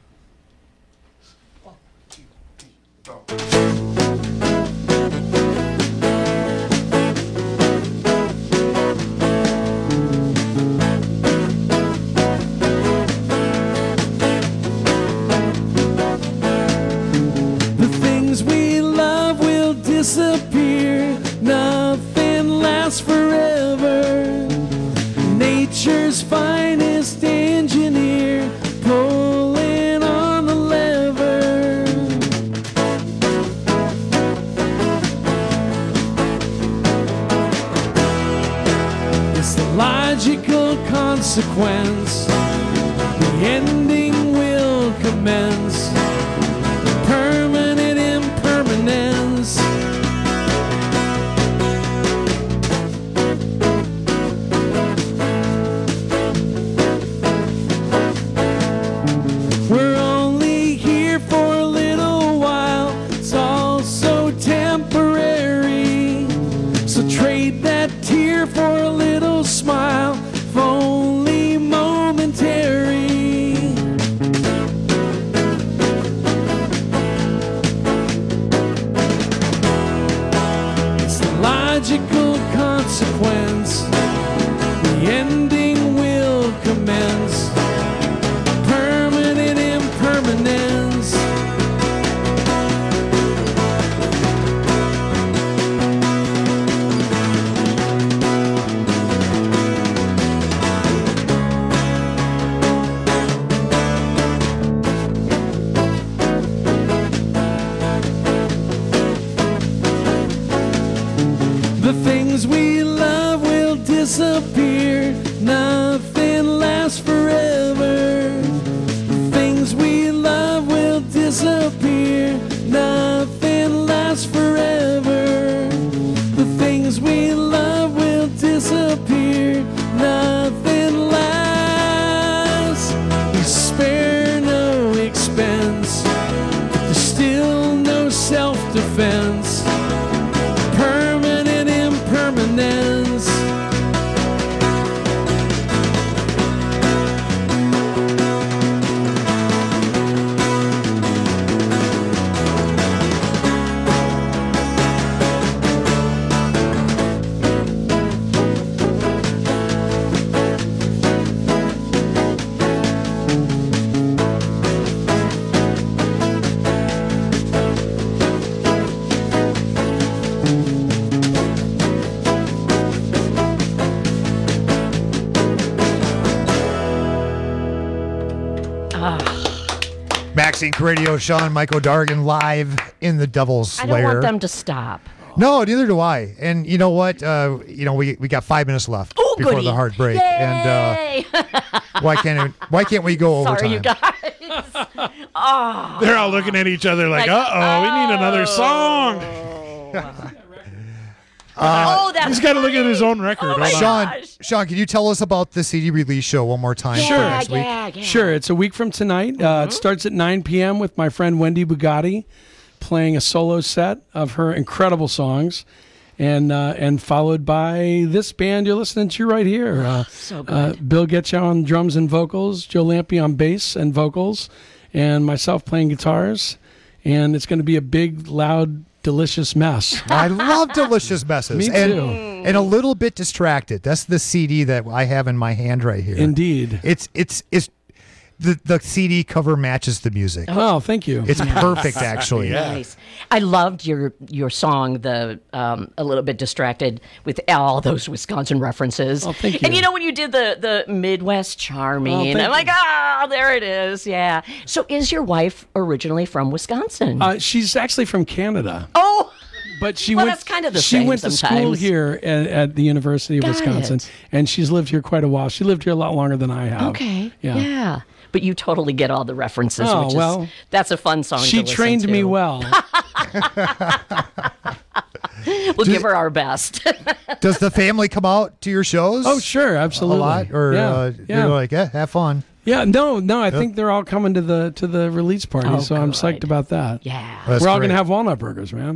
The things we love will disappear. Nothing lasts forever. Nature's finest engineer pulling on the lever. It's the logical consequence. The ending will commence. Permanent impermanence. We're only here for a little while. It's all so temporary. So trade that tear for a little smile, if only momentary. It's the logical consequence. The ending will commence. Permanent impermanence. The things we love will disappear. Nothing lasts forever. The things we love will disappear. Nothing lasts forever. The things we love will disappear. Nothing lasts. We spare no expense. But there's still no self-defense. Permanent impermanence. Inc Radio, Sean Michael Dargan live in the Devil's I Lair. don't want them to stop. No, neither do I. And you know what? Uh, you know, we we got five minutes left Ooh, before goody. the hard break. Yay! And uh, why can't it, why can't we go overtime? Sorry, you guys. Oh. They're all looking at each other like, Like, uh oh, we need another song. Uh, oh, that's He's got to look at his own record. Oh my Hold on. Sean, Sean, can you tell us about the C D release show one more time? Sure. for next week? Yeah, yeah. Sure, it's a week from tonight. Uh, Mm-hmm. it starts at nine p.m. with my friend Wendy Bugatti playing a solo set of her incredible songs, and uh, and followed by this band you're listening to right here. Uh, So uh, good. Bill Getcha on drums and vocals, Joe Lampe on bass and vocals, and myself playing guitars. And it's going to be a big, loud, delicious mess. I love delicious messes. Me and, too. And a little bit distracted. That's the C D that I have in my hand right here. Indeed. It's it's it's the the C D cover matches the music. Oh, thank you. It's perfect, actually. Nice. I loved your your song, the um, a little bit distracted with all those Wisconsin references. Oh, thank you. And you know when you did the the Midwest Charming, Oh, thank I'm like, you. ah, there it is. Yeah. So is your wife originally from Wisconsin? Uh, she's actually from Canada. oh. But she Well, went. that's kind of the she same went to school sometimes. here at, at the University of Got Wisconsin, it. and she's lived here quite a while. She lived here a lot longer than I have. Okay. Yeah. Yeah. But you totally get all the references, Oh, which well, is that's a fun song. She to listen trained me to. well. We'll give her our best. Does the family come out to your shows? Oh, sure, absolutely. A lot, or yeah, uh, yeah. you're like, yeah, have fun. Yeah, no, no. I think they're all coming to the to the release party, Oh, so I'm good. psyched about that. Yeah. That's We're all great. gonna have walnut burgers, man.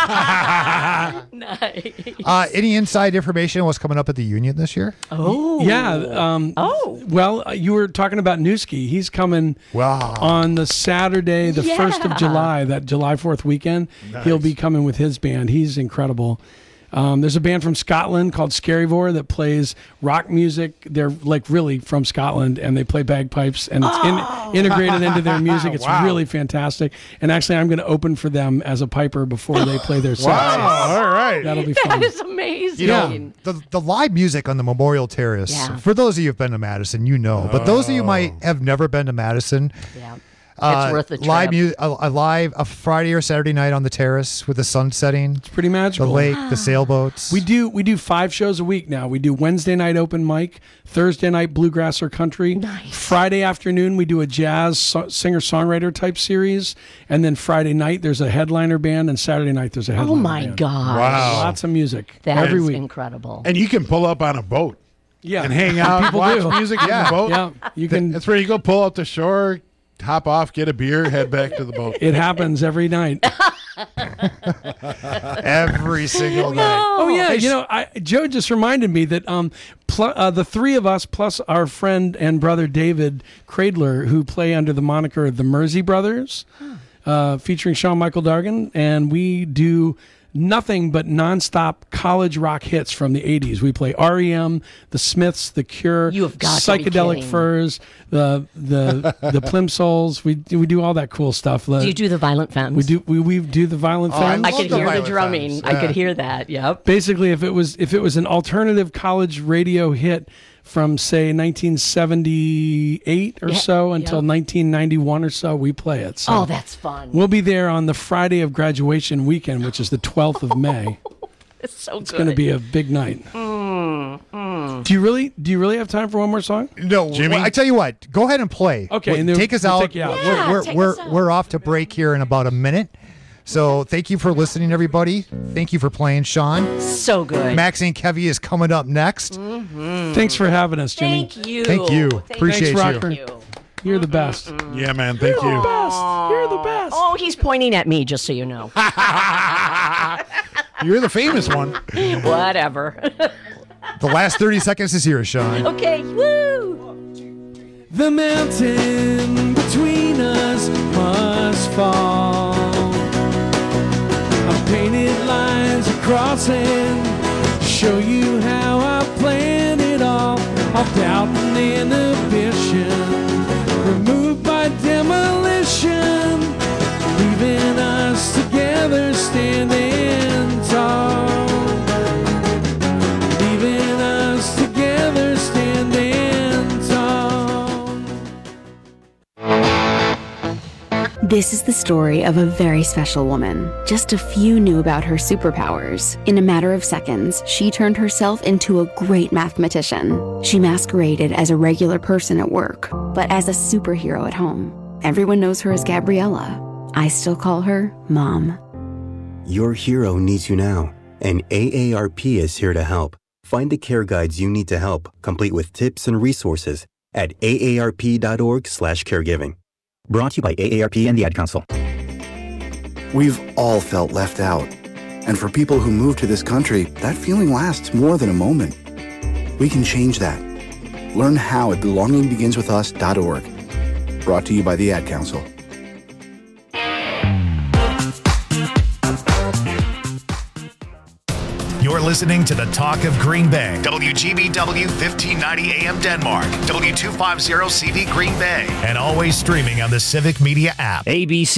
Nice. Uh, any inside information on what's coming up at the Union this year? Oh. Yeah. Um, Oh. Well, uh, you were talking about Newski. He's coming Wow. on the Saturday, the first Yeah. of July, that July fourth weekend. He'll be coming with his band. He's incredible. Um, there's a band from Scotland called Scaryvore that plays rock music. They're like really from Scotland, and they play bagpipes, and it's Oh. in, integrated into their music. It's Wow. really fantastic. And actually, I'm going to open for them as a piper before they play their sets. Wow. All right. That'll be That fun. is amazing. You know, the the live music on the Memorial Terrace. Yeah. For those of you who've been to Madison, you know. But those of you who might have never been to Madison, Yeah. uh, It's worth the live trip. mu- a, a live a Friday or Saturday night on the terrace with the sun setting, It's pretty the magical. lake, the sailboats. We do we do five shows a week now. We do Wednesday night open mic, Thursday night bluegrass or country. Nice. Friday afternoon we do a jazz so- singer songwriter type series, and then Friday night there's a headliner band, and Saturday night there's a headliner Oh my band. gosh. Wow. Lots of music That every is week. incredible. And you can pull up on a boat Yeah, and hang out, People watch do. music in Yeah. the boat. Yeah, you can. That's where you go pull out the shore, hop off, get a beer, head back to the boat. It happens every night. every single night. Oh yeah, you know, I, Joe just reminded me that um, pl- uh, the three of us plus our friend and brother David Cradler, who play under the moniker the Mersey Brothers, uh, featuring Sean Michael Dargan, and we do nothing but nonstop college rock hits from the eighties. We play R E M, The Smiths, The Cure, You have got to be Psychedelic kidding. Furs, the the the Plimsolls. We we do all that cool stuff. Do you do the Violent Femmes? We do we, we do the Violent Oh, I Femmes. I love could the hear the Violent drumming. Femmes. I Yeah. could hear that. Yep. Basically, if it was if it was an alternative college radio hit from say nineteen seventy-eight or Yeah, so until yeah. nineteen ninety-one or so, we play it. So Oh, that's fun. we'll be there on the Friday of graduation weekend, which is the twelfth of May. It's so It's good. going to be a big night. Mm, mm. Do you really do you really have time for one more song? No, Jimmy? I tell you what. Go ahead and play. Okay, Wait, and then take us we'll out. take you out. Yeah, we're take we're us out. we're off to break here in about a minute. So thank you for listening, everybody. Thank you for playing, Sean. So good. Maxine Kevy is coming up next. Thanks for having us, Jimmy. Thank you. Thank you. Thank Appreciate Thanks, you. Rocker. you. You're the best. Yeah, man. Thank you. Best. You're the best. Oh, he's pointing at me, just so you know. You're the famous one. Whatever. The last thirty seconds is here, Sean. Okay. Woo. The mountain between us must fall. I've painted lines across and show you how I planned it all. All doubt and inhibition removed by demolition, leaving us together standing tall. Leaving us together standing tall. This is the story of a very special woman. Just a few knew about her superpowers. In a matter of seconds, she turned herself into a great mathematician. She masqueraded as a regular person at work, but as a superhero at home. Everyone knows her as Gabriella. I still call her Mom. Your hero needs you now, and A A R P is here to help. Find the care guides you need to help, complete with tips and resources at A A R P dot org slash caregiving. Brought to you by A A R P and the Ad Council. We've all felt left out. And for people who move to this country, that feeling lasts more than a moment. We can change that. Learn how at belonging begins with us dot org. Brought to you by the Ad Council. You're listening to the Talk of Green Bay. W G B W fifteen ninety A M Denmark. W two fifty C V Green Bay. And always streaming on the Civic Media app. A B C